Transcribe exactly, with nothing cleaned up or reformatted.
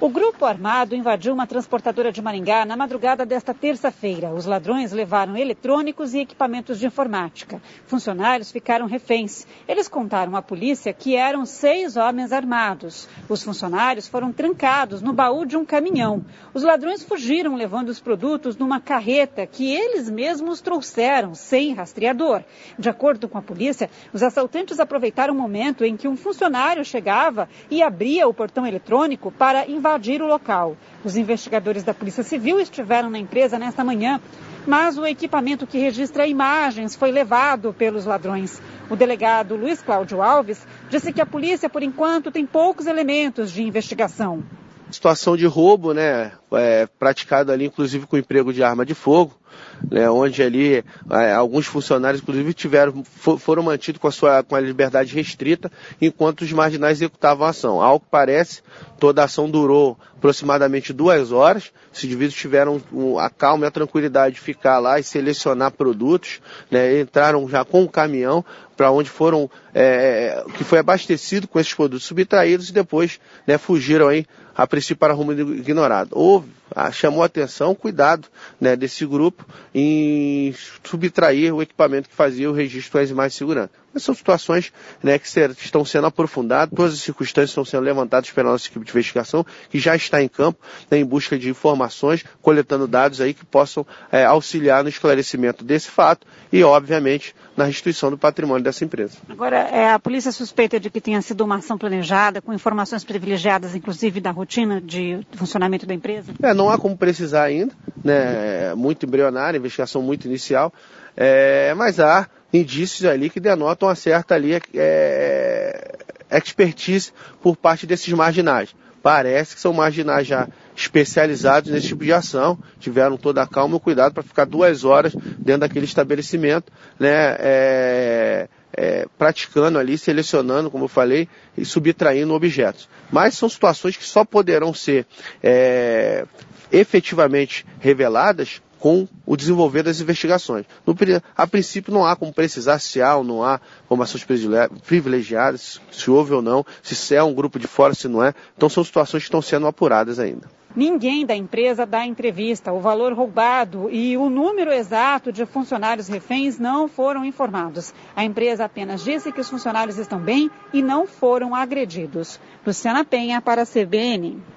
O grupo armado invadiu uma transportadora de Maringá na madrugada desta terça-feira. Os ladrões levaram eletrônicos e equipamentos de informática. Funcionários ficaram reféns. Eles contaram à polícia que eram seis homens armados. Os funcionários foram trancados no baú de um caminhão. Os ladrões fugiram levando os produtos numa carreta que eles mesmos trouxeram, sem rastreador. De acordo com a polícia, os assaltantes aproveitaram o momento em que um funcionário chegava e abria o portão eletrônico para invadir invadir o local. Os investigadores da Polícia Civil estiveram na empresa nesta manhã, mas o equipamento que registra imagens foi levado pelos ladrões. O delegado Luiz Cláudio Alves disse que a polícia, por enquanto, tem poucos elementos de investigação. Situação de roubo, né, é, praticado ali, inclusive com emprego de arma de fogo, né, onde ali é, alguns funcionários, inclusive, tiveram, for, foram mantidos com a sua com a liberdade restrita, enquanto os marginais executavam a ação. Ao que parece, toda a ação durou aproximadamente duas horas. Os indivíduos tiveram a calma e a tranquilidade de ficar lá e selecionar produtos, né, entraram já com o caminhão para onde foram, é, que foi abastecido com esses produtos subtraídos e depois, né, fugiram aí, a princípio para rumo ignorado. Houve, chamou a atenção, cuidado, né, desse grupo em subtrair o equipamento que fazia o registro das imagens de segurança. Mas são situações, né, que ser, estão sendo aprofundadas, todas as circunstâncias estão sendo levantadas pela nossa equipe de investigação, que já está em campo, né, em busca de informações, coletando dados aí que possam é, auxiliar no esclarecimento desse fato e, obviamente, na restituição do patrimônio dessa empresa. Agora, é, a polícia suspeita de que tenha sido uma ação planejada, com informações privilegiadas, inclusive, da rotina de funcionamento da empresa? É, não há como precisar ainda, né, muito embrionária, investigação muito inicial, é, mas há indícios ali que denotam uma certa ali, é, expertise por parte desses marginais. Parece que são marginais já especializados nesse tipo de ação, tiveram toda a calma e o cuidado para ficar duas horas dentro daquele estabelecimento, né, é, é, praticando ali, selecionando, como eu falei, e subtraindo objetos. Mas são situações que só poderão ser é, efetivamente reveladas com o desenvolver das investigações. No, a princípio não há como precisar se há ou não há informações privilegiadas, se houve ou não, se é um grupo de fora, se não é. Então são situações que estão sendo apuradas ainda. Ninguém da empresa dá entrevista. O valor roubado e o número exato de funcionários reféns não foram informados. A empresa apenas disse que os funcionários estão bem e não foram agredidos. Luciana Penha para a C B N.